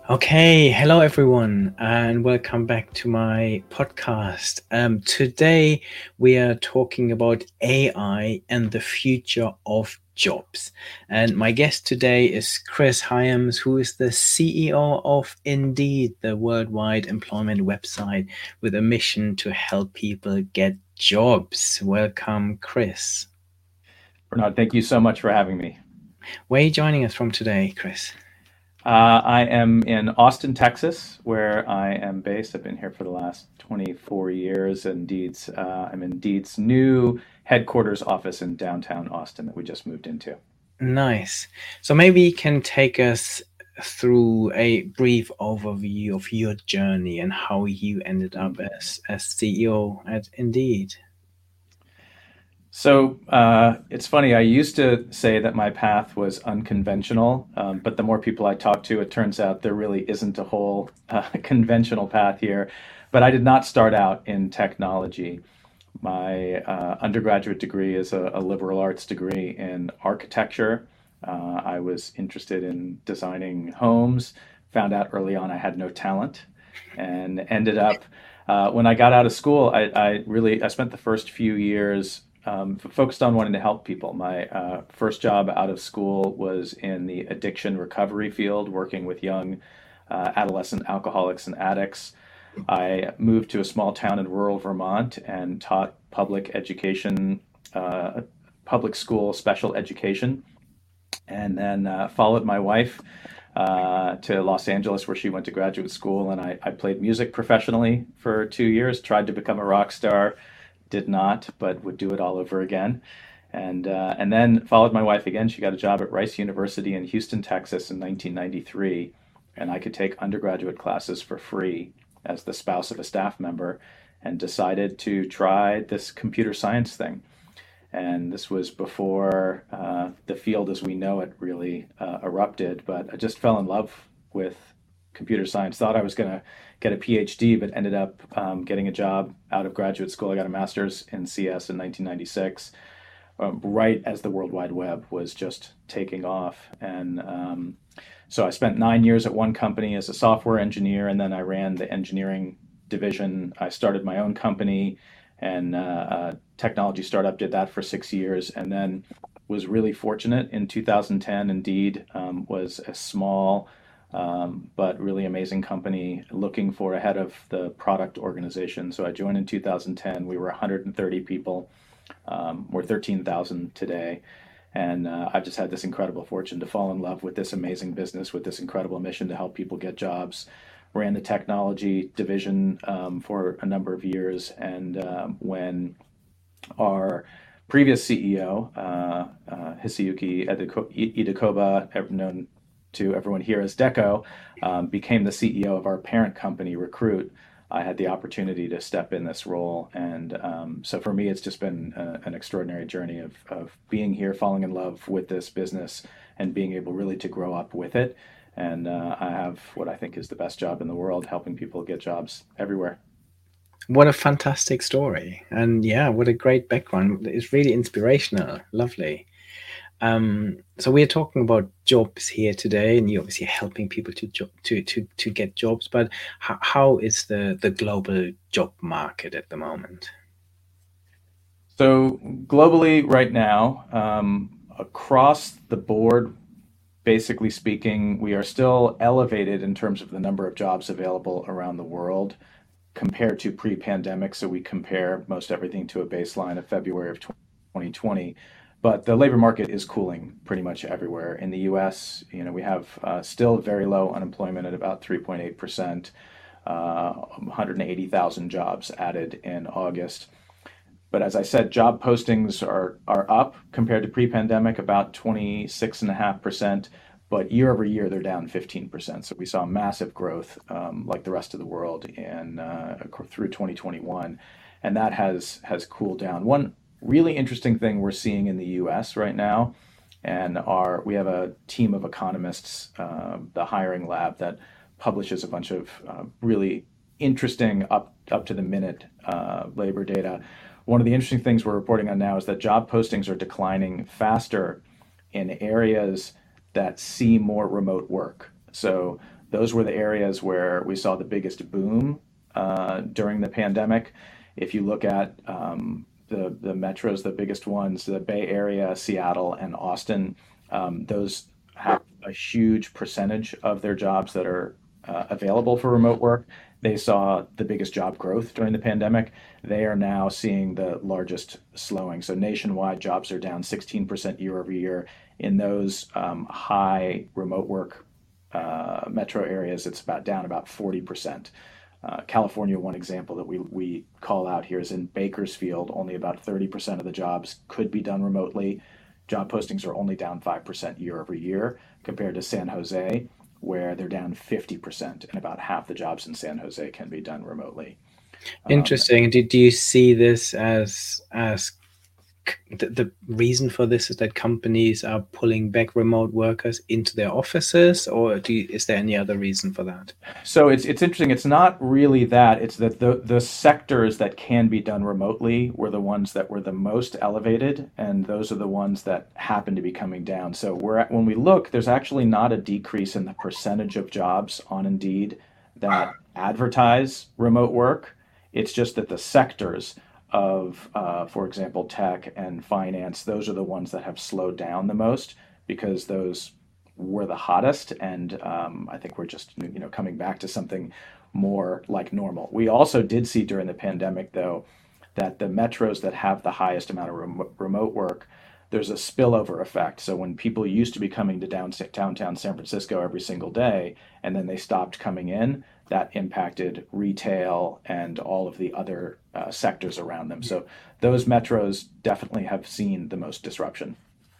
Okay, hello everyone, and welcome back to my podcast. Today we are talking about AI and the future of jobs. And my guest today is Chris Hyams, who is the CEO of Indeed, the worldwide employment website with a mission to help people get jobs. Welcome, Chris. Bernard, thank you so much for having me. Where are you joining us from today, Chris? I am in Austin, Texas, where I am based. I've been here for the last 24 years. I'm Indeed's new headquarters office in downtown Austin that we just moved into. Nice. So maybe you can take us through a brief overview of your journey and how you ended up as CEO at Indeed. It's funny. I used to say that my path was unconventional, but the more people I talk to, it turns out there really isn't a whole conventional path here. But I did not start out in technology. My undergraduate degree is a liberal arts degree in architecture. I was interested in designing homes, found out early on I had no talent, and ended up when I got out of school, I spent the first few years focused on wanting to help people. My first job out of school was in the addiction recovery field, working with young adolescent alcoholics and addicts. I moved to a small town in rural Vermont and taught public education, public school special education, and then followed my wife to Los Angeles, where she went to graduate school. And I played music professionally for 2 years, tried to become a rock star, did not, but would do it all over again. And then followed my wife again. She got a job at Rice University in Houston, Texas in 1993, and I could take undergraduate classes for free as the spouse of a staff member, and decided to try this computer science thing. And this was before the field as we know it really erupted. But I just fell in love with computer science. Thought I was going to get a PhD, but ended up getting a job out of graduate school. I got a master's in CS in 1996, right as the World Wide Web was just taking off. And so I spent 9 years at one company as a software engineer, and then I ran the engineering division. I started my own company and technology startup, did that for 6 years, and then was really fortunate in 2010. Indeed was a small but really amazing company looking for a head of the product organization. So I joined in 2010. We were 130 people. We're 13,000 today. And I've just had this incredible fortune to fall in love with this amazing business, with this incredible mission to help people get jobs. Ran the technology division for a number of years. And when our previous CEO, Hisayuki Idekoba, known to everyone here as Deco, became the CEO of our parent company, Recruit, I had the opportunity to step in this role. And so for me, it's just been an extraordinary journey of being here, falling in love with this business, and being able really to grow up with it. And I have what I think is the best job in the world, helping people get jobs everywhere. What a fantastic story. And yeah, what a great background. It's really inspirational. Lovely. So we're talking about jobs here today, and you're obviously helping people to get jobs. But how is the global job market at the moment? So globally, right now, across the board, basically speaking, we are still elevated in terms of the number of jobs available around the world compared to pre-pandemic. So we compare most everything to a baseline of February of 2020. But the labor market is cooling pretty much everywhere. In the US, we have still very low unemployment at about 3.8%, 180,000 jobs added in August. But as I said, job postings are up compared to pre-pandemic, about 26.5%. But year over year, they're down 15%. So we saw massive growth, like the rest of the world, in through 2021, and that has cooled down. One really interesting thing we're seeing in the U.S. right now, and we have a team of economists, the Hiring Lab, that publishes a bunch of really interesting up to the minute labor data. One of the interesting things we're reporting on now is that job postings are declining faster in areas that see more remote work. So those were the areas where we saw the biggest boom during the pandemic. If you look at the metros, the biggest ones, the Bay Area, Seattle, and Austin, those have a huge percentage of their jobs that are available for remote work. They saw the biggest job growth during the pandemic. They are now seeing the largest slowing. So nationwide, jobs are down 16% year over year. In those high remote work metro areas, it's down about 40%. California, one example that we call out here is in Bakersfield, only about 30% of the jobs could be done remotely. Job postings are only down 5% year over year, compared to San Jose, where they're down 50%, and about half the jobs in San Jose can be done remotely. Interesting. Do you see this as the reason for this is that companies are pulling back remote workers into their offices, or is there any other reason for that? So it's interesting. It's not really that. It's that the sectors that can be done remotely were the ones that were the most elevated, and those are the ones that happen to be coming down. So when we look, there's actually not a decrease in the percentage of jobs on Indeed that advertise remote work. It's just that the sectors of, for example, tech and finance, those are the ones that have slowed down the most because those were the hottest. And I think we're just coming back to something more like normal. We also did see during the pandemic, though, that the metros that have the highest amount of remote work, there's a spillover effect. So when people used to be coming to downtown San Francisco every single day, and then they stopped coming in, that impacted retail and all of the other sectors around them. So those metros definitely have seen the most disruption.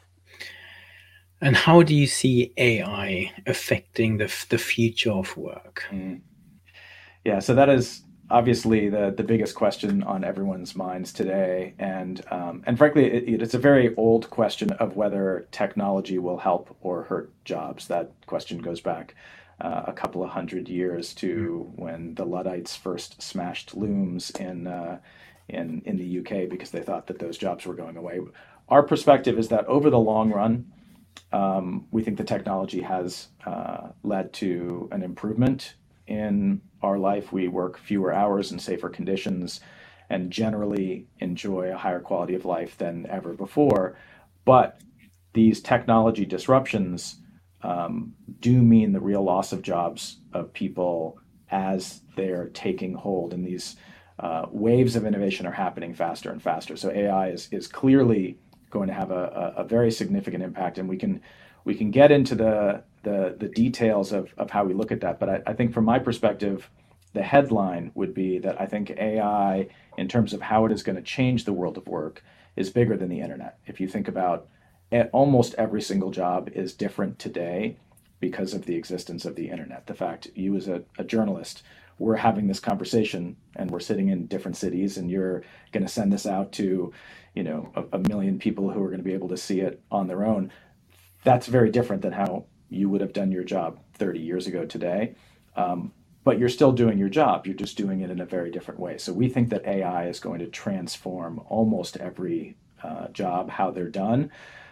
And how do you see AI affecting the future of work? Yeah, so that is obviously the biggest question on everyone's minds today, and frankly, it's a very old question of whether technology will help or hurt jobs. That question goes back a couple of hundred years to when the Luddites first smashed looms in the UK because they thought that those jobs were going away. Our perspective is that over the long run, we think the technology has led to an improvement in our life. We work fewer hours in safer conditions and generally enjoy a higher quality of life than ever before. But these technology disruptions do mean the real loss of jobs of people as they're taking hold, and these waves of innovation are happening faster and faster. So AI is clearly going to have a very significant impact, and we can get into the details of how we look at that. But I think from my perspective, the headline would be that I think AI, in terms of how it is going to change the world of work, is bigger than the internet. If you think about it, almost every single job is different today because of the existence of the internet. The fact you as a journalist, we're having this conversation and we're sitting in different cities, and you're going to send this out to a million people who are going to be able to see it on their own. That's very different than how you would have done your job 30 years ago today. But you're still doing your job. You're just doing it in a very different way. So we think that AI is going to transform almost every job, how they're done.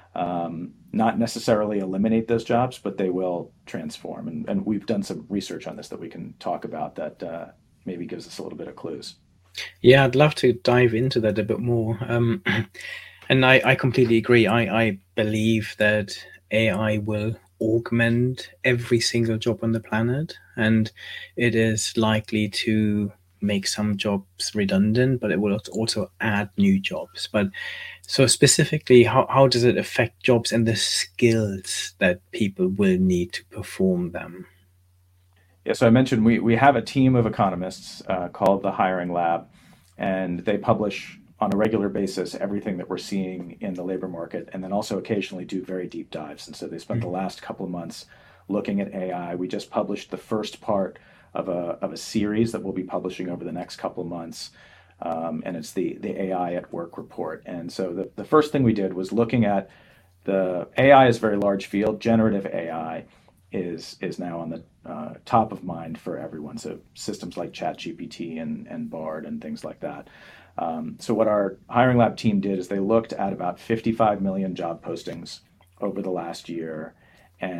Not necessarily eliminate those jobs, but they will transform. And we've done some research on this that we can talk about that maybe gives us a little bit of clues. Yeah, I'd love to dive into that a bit more. And I completely agree. I believe that AI will augment every single job on the planet, and it is likely to make some jobs redundant, but it will also add new jobs. But so specifically, how does it affect jobs and the skills that people will need to perform them? Yeah, so I mentioned we have a team of economists called the Hiring Lab, and they publish on a regular basis everything that we're seeing in the labor market, and then also occasionally do very deep dives. And so they spent the last couple of months looking at AI. We just published the first part of a series that we'll be publishing over the next couple of months, and it's the AI at Work report. And so the first thing we did was looking at the AI is a very large field. Generative AI is now on the top of mind for everyone. So systems like ChatGPT and Bard and things like that. So what our Hiring Lab team did is they looked at about 55 million job postings over the last year, and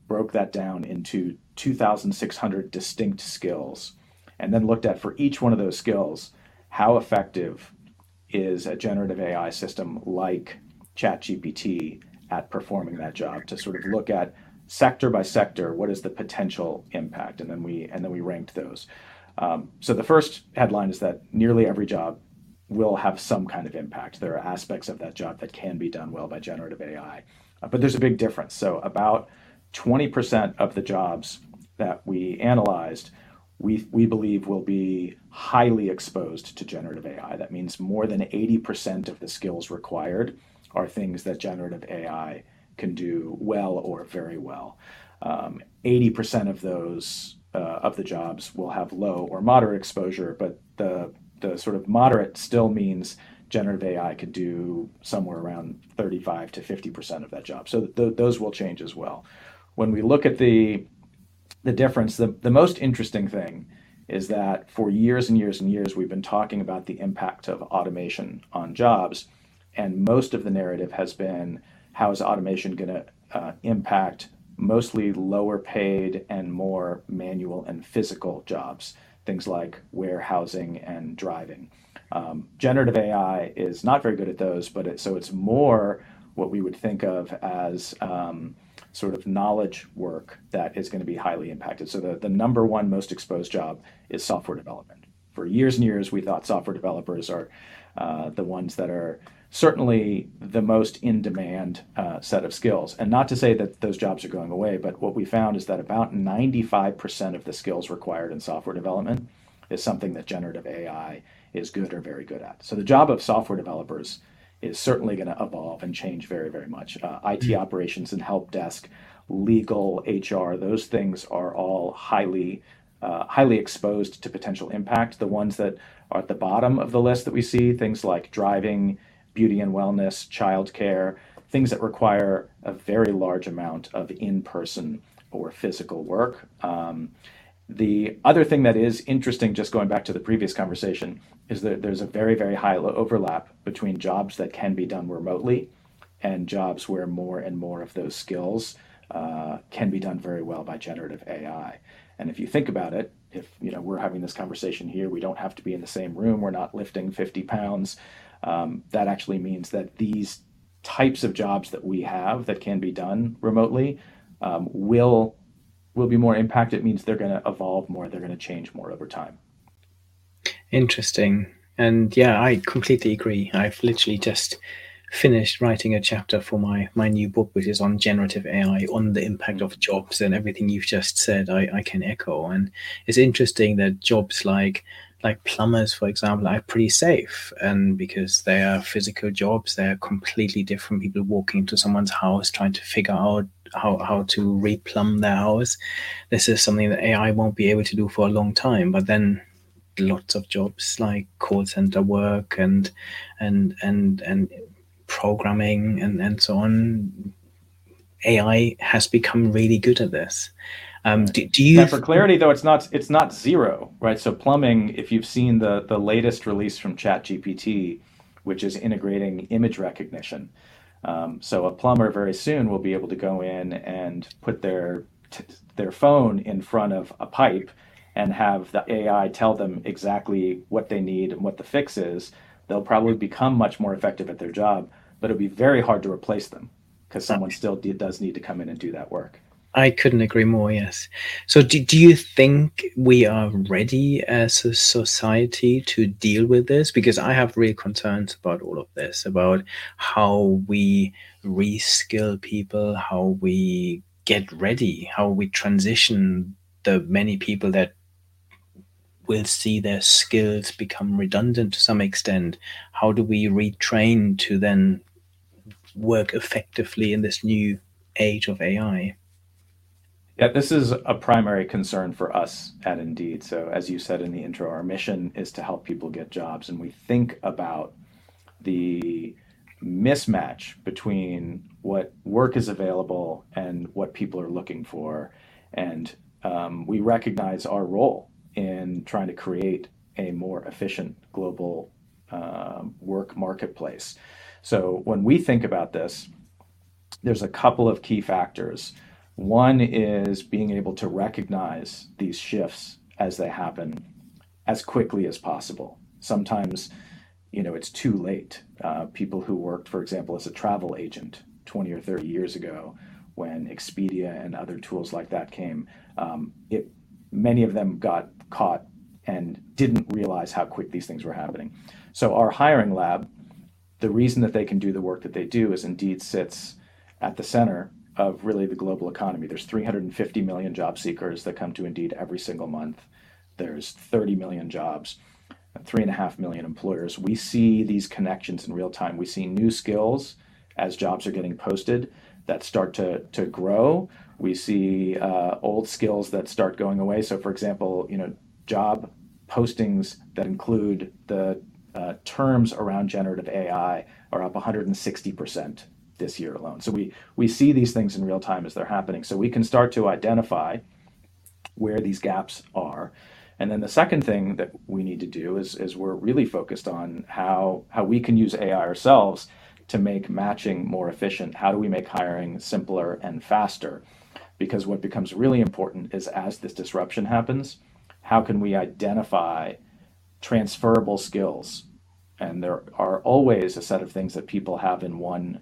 broke that down into 2,600 distinct skills, and then looked at for each one of those skills, how effective is a generative AI system like ChatGPT at performing that job, to sort of look at sector by sector, what is the potential impact, and then we ranked those. So the first headline is that nearly every job will have some kind of impact. There are aspects of that job that can be done well by generative AI, but there's a big difference. So about 20% of the jobs that we analyzed, we believe will be highly exposed to generative AI. That means more than 80% of the skills required are things that generative AI can do well or very well. 80% of those of the jobs will have low or moderate exposure, but the sort of moderate still means generative AI could do somewhere around 35 to 50% of that job. So those will change as well. When we look at the difference, the most interesting thing is that for years and years and years, we've been talking about the impact of automation on jobs. And most of the narrative has been, how is automation going to impact mostly lower paid and more manual and physical jobs, things like warehousing and driving. Generative AI is not very good at those, but it's more what we would think of as sort of knowledge work that is going to be highly impacted. So the number one most exposed job is software development. For years and years, we thought software developers are the ones that are certainly the most in-demand set of skills. And not to say that those jobs are going away, but what we found is that about 95% of the skills required in software development is something that generative AI is good or very good at. So the job of software developers is certainly going to evolve and change very, very much. IT operations and help desk, legal, HR, those things are all highly exposed to potential impact. The ones that are at the bottom of the list that we see, things like driving, beauty and wellness, childcare, things that require a very large amount of in-person or physical work. The other thing that is interesting, just going back to the previous conversation, is that there's a very, very high overlap between jobs that can be done remotely and jobs where more and more of those skills can be done very well by generative AI. And if you think about it, if we're having this conversation here, we don't have to be in the same room, we're not lifting 50 pounds. That actually means that these types of jobs that we have that can be done remotely will be more impacted. It means they're going to evolve more, they're going to change more over time. Interesting. And yeah, I completely agree. I've literally just finished writing a chapter for my new book, which is on generative AI, on the impact of jobs, and everything you've just said I can echo. And it's interesting that jobs like plumbers, for example, are pretty safe, and because they are physical jobs, they are completely different. People walking into someone's house trying to figure out how to replumb their house. This is something that AI won't be able to do for a long time. But then lots of jobs like call center work and programming and so on, AI has become really good at this. Do you? For clarity, though, it's not zero, right? So plumbing, if you've seen the latest release from ChatGPT, which is integrating image recognition, so a plumber very soon will be able to go in and put their phone in front of a pipe and have the AI tell them exactly what they need and what the fix is. They'll probably become much more effective at their job, but it'll be very hard to replace them because someone still does need to come in and do that work. I couldn't agree more, yes. So do you think we are ready as a society to deal with this? Because I have real concerns about all of this, about how we reskill people, how we get ready, how we transition the many people that will see their skills become redundant to some extent. How do we retrain to then work effectively in this new age of AI? Yeah, this is a primary concern for us at Indeed. So as you said in the intro, our mission is to help people get jobs. And we think about the mismatch between what work is available and what people are looking for. And we recognize our role in trying to create a more efficient global work marketplace. So when we think about this, there's a couple of key factors. One is being able to recognize these shifts as they happen as quickly as possible. Sometimes, it's too late. People who worked, for example, as a travel agent 20 or 30 years ago, when Expedia and other tools like that came, many of them got caught and didn't realize how quick these things were happening. So our hiring lab, the reason that they can do the work that they do is Indeed sits at the center of really the global economy. There's 350 million job seekers that come to Indeed every single month. There's 30 million jobs, 3.5 million employers. We see these connections in real time. We see new skills as jobs are getting posted that start to grow. We see old skills that start going away. So for example, job postings that include the terms around generative AI are up 160% this year alone. So we see these things in real time as they're happening. So we can start to identify where these gaps are. And then the second thing that we need to do is we're really focused on how we can use AI ourselves to make matching more efficient. How do we make hiring simpler and faster? Because what becomes really important is, as this disruption happens, how can we identify transferable skills? And there are always a set of things that people have in one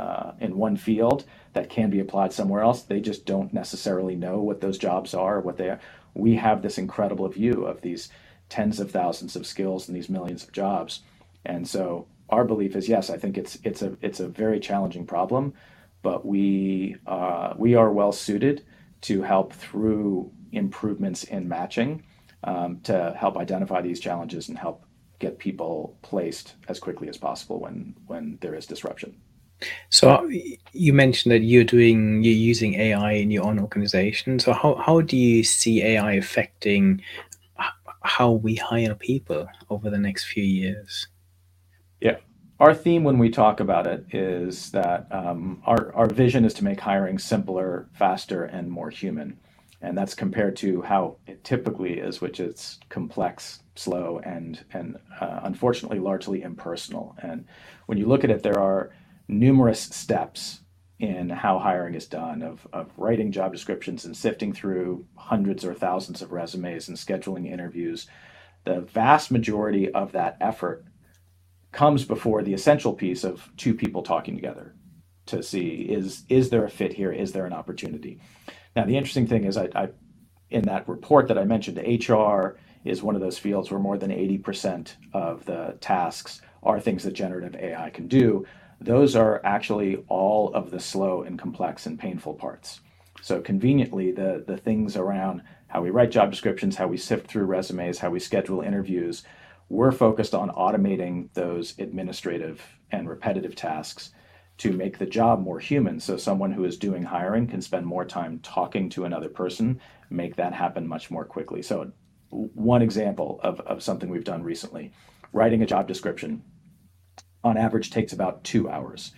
field that can be applied somewhere else. They just don't necessarily know what those jobs are, what they are. We have this incredible view of these tens of thousands of skills and these millions of jobs. And so our belief is, yes, I think it's a very challenging problem, but we are well suited to help through improvements in matching, to help identify these challenges and help get people placed as quickly as possible when there is disruption. So you mentioned that you're using AI in your own organization. So how do you see AI affecting how we hire people over the next few years? Yeah. Our theme when we talk about it is that our vision is to make hiring simpler, faster, and more human. And that's compared to how it typically is, which is complex, slow, and unfortunately largely impersonal. And when you look at it, there are numerous steps in how hiring is done, of writing job descriptions and sifting through hundreds or thousands of resumes and scheduling interviews. The vast majority of that effort comes before the essential piece of two people talking together to see, is there a fit here? Is there an opportunity? Now, the interesting thing is, I in that report that I mentioned, HR is one of those fields where more than 80% of the tasks are things that generative AI can do. Those are actually all of the slow and complex and painful parts. So conveniently, the things around how we write job descriptions, how we sift through resumes, how we schedule interviews, we're focused on automating those administrative and repetitive tasks to make the job more human. So someone who is doing hiring can spend more time talking to another person, make that happen much more quickly. So one example of something we've done recently, writing a job description on average takes about 2 hours.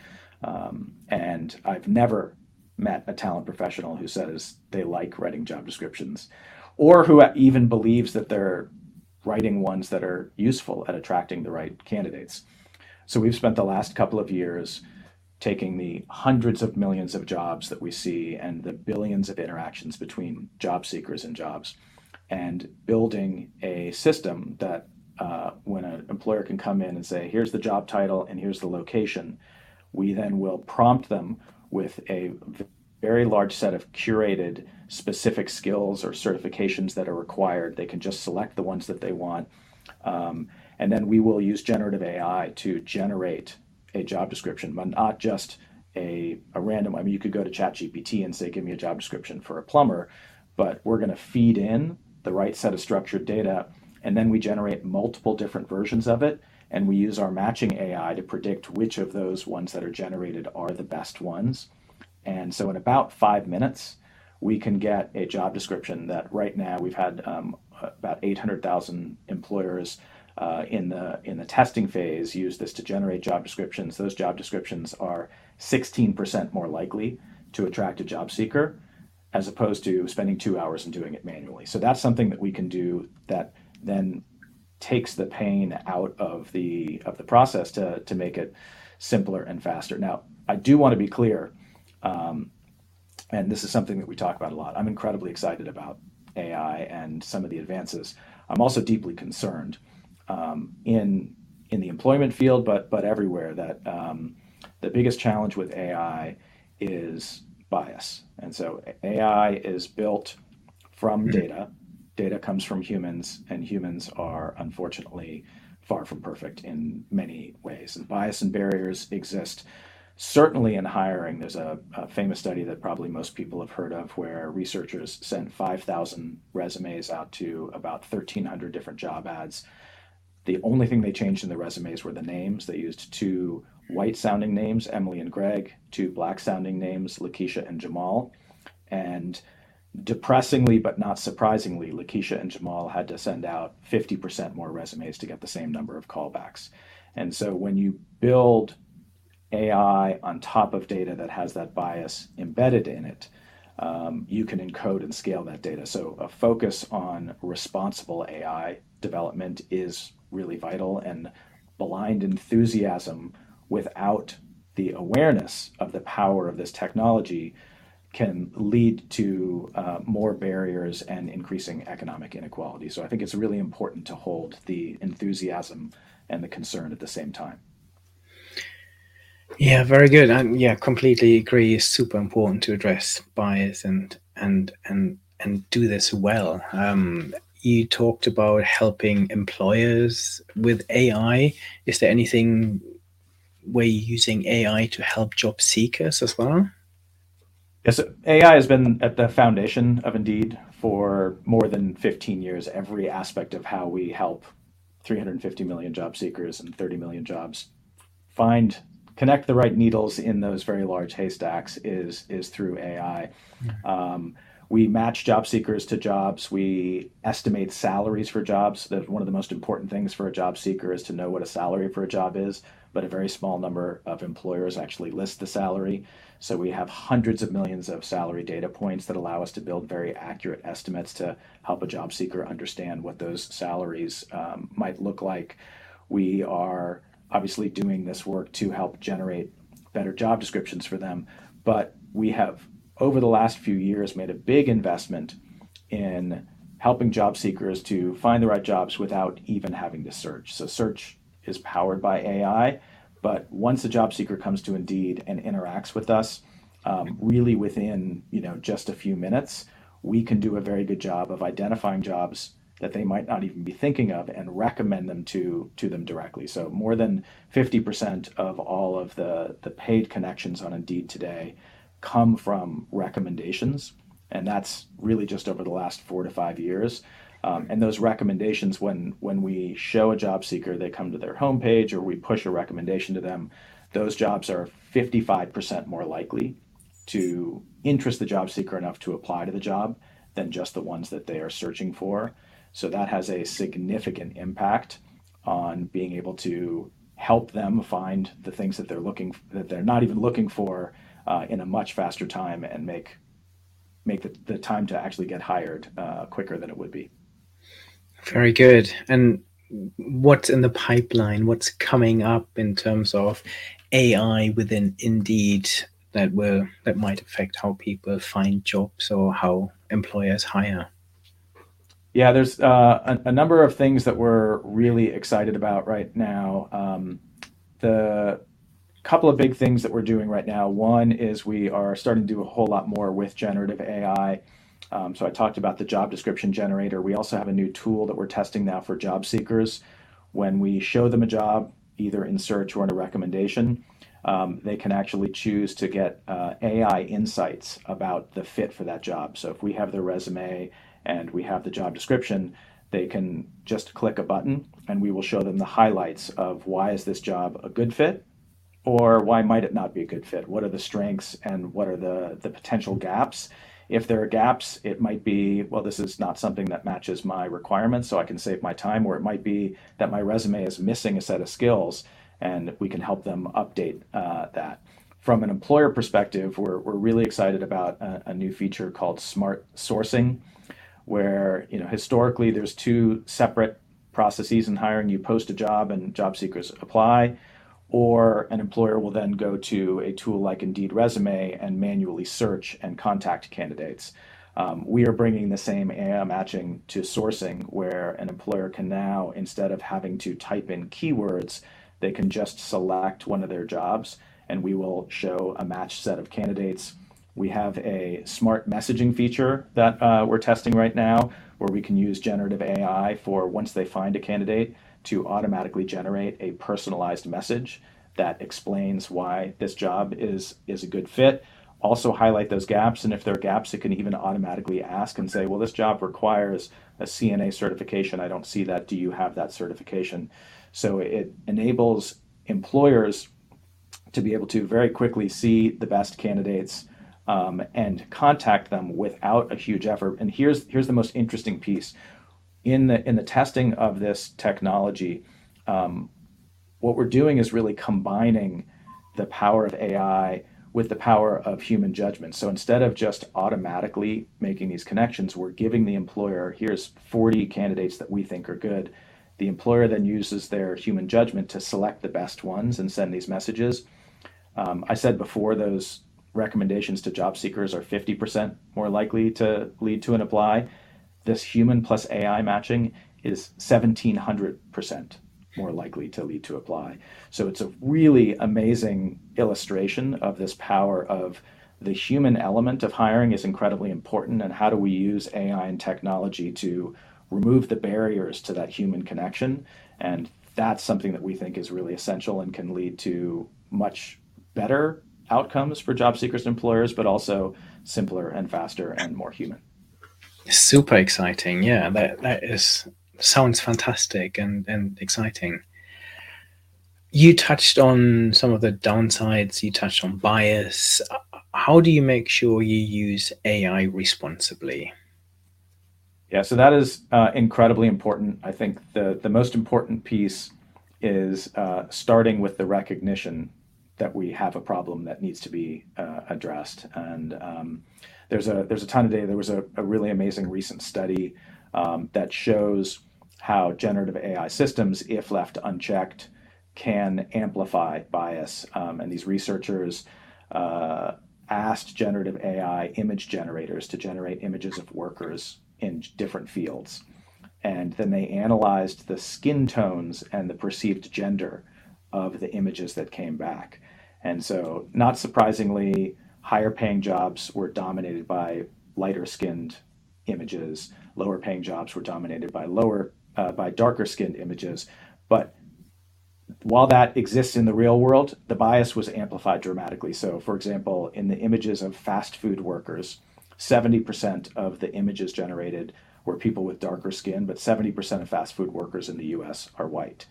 And I've never met a talent professional who says they like writing job descriptions, or who even believes that they're writing ones that are useful at attracting the right candidates. So we've spent the last couple of years taking the hundreds of millions of jobs that we see and the billions of interactions between job seekers and jobs, and building a system that when an employer can come in and say, here's the job title and here's the location, we then will prompt them with a very large set of curated specific skills or certifications that are required. They can just select the ones that they want. And then we will use generative AI to generate a job description, but not just a random. I mean, you could go to ChatGPT and say, give me a job description for a plumber, but we're going to feed in the right set of structured data, and then we generate multiple different versions of it, and we use our matching AI to predict which of those ones that are generated are the best ones. And so in about 5 minutes, we can get a job description that right now we've had about 800,000 employers in the testing phase use this to generate job descriptions. Those job descriptions are 16% more likely to attract a job seeker, as opposed to spending 2 hours and doing it manually. So that's something that we can do that then takes the pain out of the process to make it simpler and faster. Now, I do want to be clear. and this is something that we talk about a lot. I'm incredibly excited about AI and some of the advances. I'm also deeply concerned in the employment field, but everywhere, that the biggest challenge with AI is bias. And so AI is built from data. Data comes from humans, and humans are unfortunately far from perfect in many ways. And bias and barriers exist certainly in hiring. There's a famous study that probably most people have heard of, where researchers sent 5,000 resumes out to about 1,300 different job ads. The only thing they changed in the resumes were the names. They used two white sounding names, Emily and Greg, two black sounding names, Lakeisha and Jamal. And depressingly, but not surprisingly, Lakeisha and Jamal had to send out 50% more resumes to get the same number of callbacks. And so when you build AI on top of data that has that bias embedded in it, you can encode and scale that data. So a focus on responsible AI development is really vital, and blind enthusiasm without the awareness of the power of this technology can lead to more barriers and increasing economic inequality. So I think it's really important to hold the enthusiasm and the concern at the same time. Yeah, very good. And yeah, completely agree. It's super important to address bias and do this well. You talked about helping employers with AI. Is there anything where you're using AI to help job seekers as well? Yes, AI has been at the foundation of Indeed for more than 15 years. Every aspect of how we help 350 million job seekers and 30 million jobs connect the right needles in those very large haystacks is through AI. We match job seekers to jobs. We estimate salaries for jobs. That's one of the most important things for a job seeker, is to know what a salary for a job is, but a very small number of employers actually list the salary. So we have hundreds of millions of salary data points that allow us to build very accurate estimates to help a job seeker understand what those salaries might look like. We are obviously doing this work to help generate better job descriptions for them, but we have, over the last few years, made a big investment in helping job seekers to find the right jobs without even having to search. So search is powered by AI, but once a job seeker comes to Indeed and interacts with us, really within just a few minutes, we can do a very good job of identifying jobs that they might not even be thinking of and recommend them to them directly. So more than 50% of all of the paid connections on Indeed today come from recommendations, and that's really just over the last 4 to 5 years. And those recommendations, when we show a job seeker, they come to their homepage or we push a recommendation to them, those jobs are 55% more likely to interest the job seeker enough to apply to the job than just the ones that they are searching for. So that has a significant impact on being able to help them find the things that they're not even looking for in a much faster time, and make the time to actually get hired quicker than it would be. Very good. And what's in the pipeline? What's coming up in terms of AI within Indeed that might affect how people find jobs or how employers hire? Yeah, there's a number of things that we're really excited about right now. The couple of big things that we're doing right now. One is we are starting to do a whole lot more with generative AI. So I talked about the job description generator. We also have a new tool that we're testing now for job seekers. When we show them a job, either in search or in a recommendation, they can actually choose to get AI insights about the fit for that job. So if we have their resume and we have the job description, they can just click a button and we will show them the highlights of why is this job a good fit, or why might it not be a good fit? What are the strengths and what are the potential gaps? If there are gaps, it might be, well, this is not something that matches my requirements, so I can save my time, or it might be that my resume is missing a set of skills and we can help them update that. From an employer perspective, we're really excited about a new feature called Smart Sourcing, where historically there's two separate processes in hiring. You post a job and job seekers apply. or an employer will then go to a tool like Indeed Resume and manually search and contact candidates. We are bringing the same AI matching to sourcing, where an employer can now, instead of having to type in keywords, they can just select one of their jobs and we will show a matched set of candidates. We have a smart messaging feature that we're testing right now, where we can use generative AI for, once they find a candidate, to automatically generate a personalized message that explains why this job is a good fit. Also highlight those gaps, and if there are gaps, it can even automatically ask and say, well, this job requires a CNA certification. I don't see that. Do you have that certification? So it enables employers to be able to very quickly see the best candidates and contact them without a huge effort. And here's the most interesting piece. In the testing of this technology, what we're doing is really combining the power of AI with the power of human judgment. So instead of just automatically making these connections, we're giving the employer, here's 40 candidates that we think are good. The employer then uses their human judgment to select the best ones and send these messages. I said before, those recommendations to job seekers are 50% more likely to lead to an apply. This human plus AI matching is 1,700% more likely to lead to apply. So it's a really amazing illustration of this power of the human element of hiring is incredibly important, and how do we use AI and technology to remove the barriers to that human connection. And that's something that we think is really essential and can lead to much better outcomes for job seekers and employers, but also simpler and faster and more human. Super exciting. Yeah, that sounds fantastic and exciting. You touched on some of the downsides, you touched on bias. How do you make sure you use AI responsibly? Yeah, so that is incredibly important. I think the most important piece is starting with the recognition that we have a problem that needs to be addressed. And there's a ton of data. There was a really amazing recent study that shows how generative AI systems, if left unchecked, can amplify bias. And these researchers asked generative AI image generators to generate images of workers in different fields. And then they analyzed the skin tones and the perceived gender of the images that came back. And so, not surprisingly, higher paying jobs were dominated by lighter skinned images. Lower paying jobs were dominated by darker skinned images. But while that exists in the real world, the bias was amplified dramatically. So, for example, in the images of fast food workers, 70% of the images generated were people with darker skin, but 70% of fast food workers in the US are white.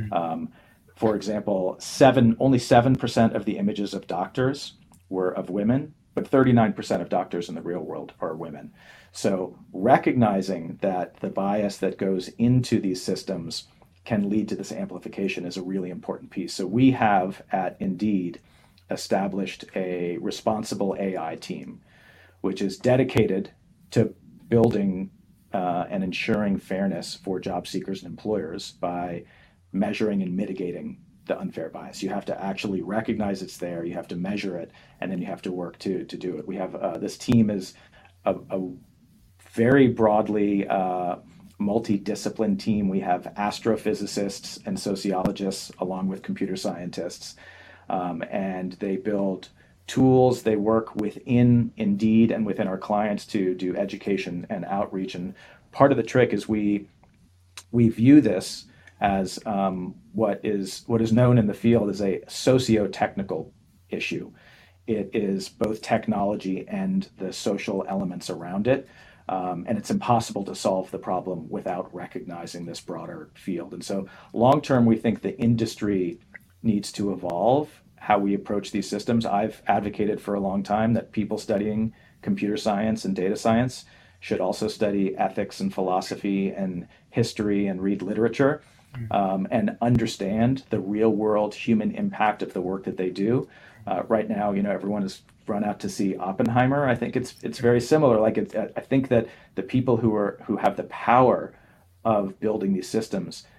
For example, only 7% of the images of doctors were of women, but 39% of doctors in the real world are women. So recognizing that the bias that goes into these systems can lead to this amplification is a really important piece. So we have at Indeed established a responsible AI team, which is dedicated to building and ensuring fairness for job seekers and employers by measuring and mitigating the unfair bias. You have to actually recognize it's there, you have to measure it, and then you have to work to do it. We have this team is a very broadly multidiscipline team. We have astrophysicists and sociologists along with computer scientists, and they build tools. They work within Indeed and within our clients to do education and outreach. And part of the trick is we view this as what is known in the field as a socio-technical issue. It is both technology and the social elements around it. And it's impossible to solve the problem without recognizing this broader field. And so long term, we think the industry needs to evolve how we approach these systems. I've advocated for a long time that people studying computer science and data science should also study ethics and philosophy and history and read literature, and understand the real world human impact of the work that they do. Right now, everyone has run out to see Oppenheimer. I think it's very similar. I think that the people who have the power of building these systems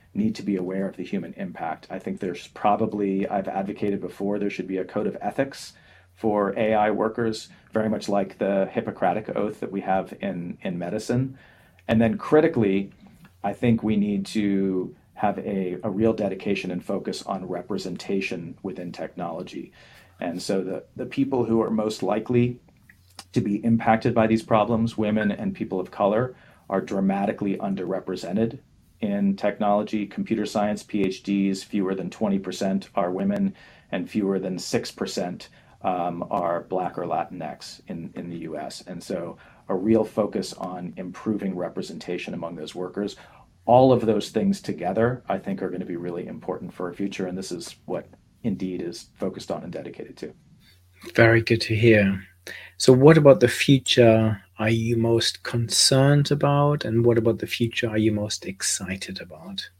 need to be aware of the human impact. I think there's probably, I've advocated before, there should be a code of ethics for AI workers, very much like the Hippocratic Oath that we have in medicine. And then critically, I think we need to have a real dedication and focus on representation within technology. And so the people who are most likely to be impacted by these problems, women and people of color, are dramatically underrepresented in technology. Computer science PhDs, fewer than 20% are women, and fewer than 6% are Black or Latinx in the US. And so a real focus on improving representation among those workers. All of those things together, I think, are going to be really important for our future. And this is what Indeed is focused on and dedicated to. Very good to hear. So what about the future are you most concerned about? And what about the future are you most excited about?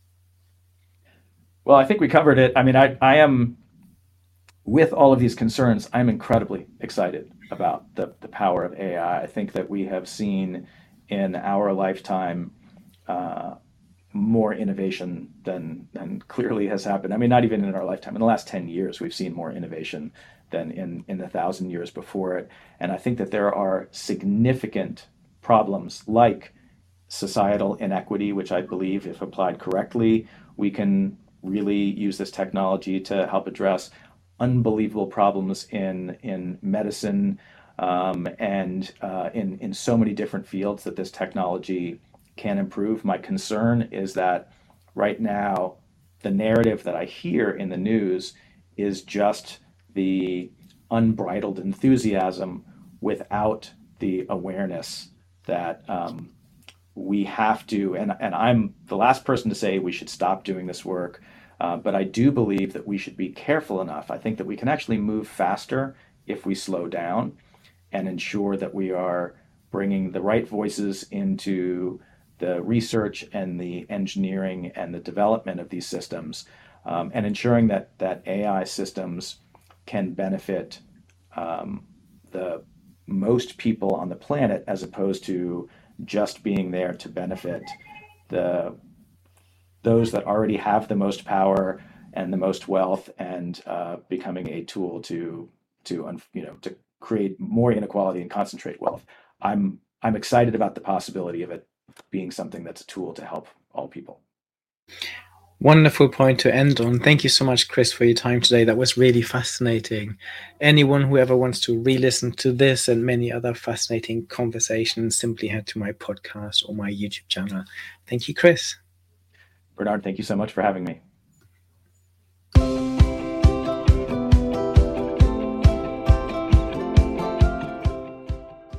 Well, I think we covered it. I mean, I am, with all of these concerns, I'm incredibly excited about the power of AI. I think that we have seen in our lifetime more innovation than clearly has happened. I mean, not even in our lifetime. In the last 10 years, we've seen more innovation than in the 1,000 years before it. And I think that there are significant problems like societal inequity, which I believe, if applied correctly, we can really use this technology to help address unbelievable problems in medicine and in so many different fields that this technology can improve. My concern is that right now, the narrative that I hear in the news is just the unbridled enthusiasm without the awareness that we have to, and I'm the last person to say we should stop doing this work, but I do believe that we should be careful enough. I think that we can actually move faster if we slow down and ensure that we are bringing the right voices into the research and the engineering and the development of these systems, and ensuring that AI systems can benefit the most people on the planet, as opposed to just being there to benefit those that already have the most power and the most wealth, and becoming a tool to create more inequality and concentrate wealth. I'm excited about the possibility of it being something that's a tool to help all people. Wonderful point to end on. Thank you so much, Chris, for your time today. That was really fascinating. Anyone who ever wants to re-listen to this and many other fascinating conversations, simply head to my podcast or my YouTube channel. Thank you, Chris. Bernard, thank you so much for having me.